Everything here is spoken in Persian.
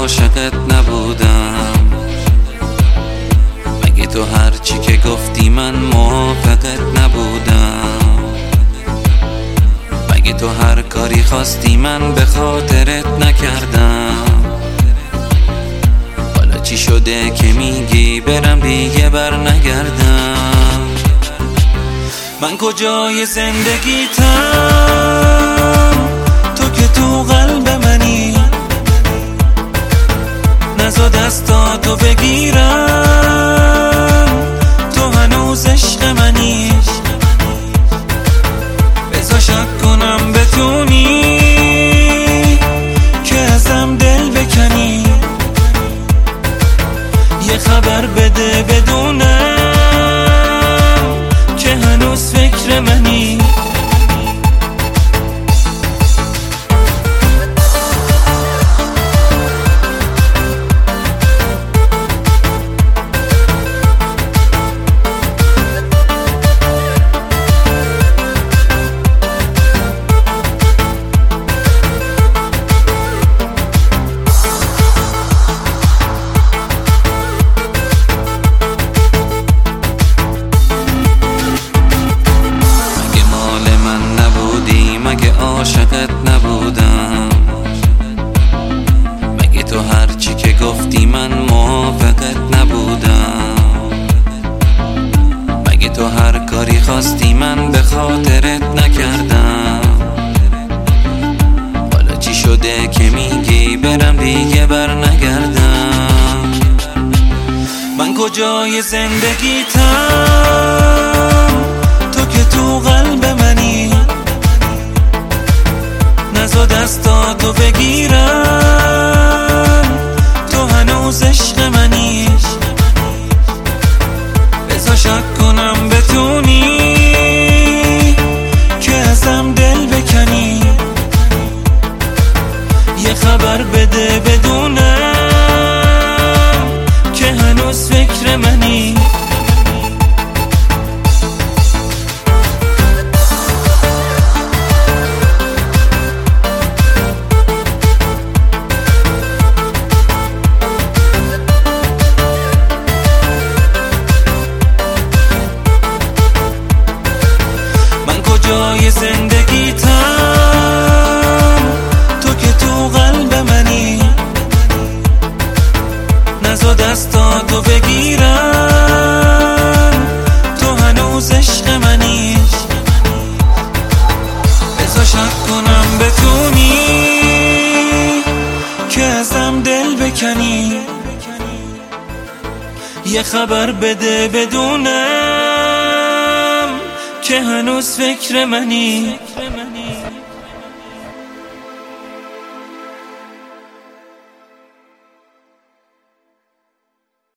عاشقت نبودم؟ مگه تو هرچی که گفتی من موافقت نبودم؟ مگه تو هر کاری خواستی من به خاطرت نکردم؟ حالا چی شده که میگی برم دیگه بر نگردم؟ من کجای زندگیتم تو که تو قلب منی؟ نزا دستاتو بگیرم تو هنوز عشق منی. بذار شک کنم بتونی که ازم دل بکنی، یه خبر بده بدونم که هنوز فکر منی. عاشقت نبودم؟ مگه تو هرچی که گفتی من موافقت نبودم؟ مگه تو هر کاری خواستی من به خاطرت نکردم؟ حالا چی شده که میگی برم دیگه بر نگردم؟ من کجای زندگیتم تو که تو قلب منی؟ نزا دستاتو بگیرم تو هنوز عشق منی. بذار شک کنم بتونی که ازم دل بکنی، یه خبر بده بدونم که هنوز فکر منی. جای زندگیتم تو که تو قلب منی؟ نزا دستاتو بگیرم تو هنوز عشق منی. بذار شک کنم بتونی که ازم دل بکنی، یه خبر بده بدونم که هنوز فکر منی.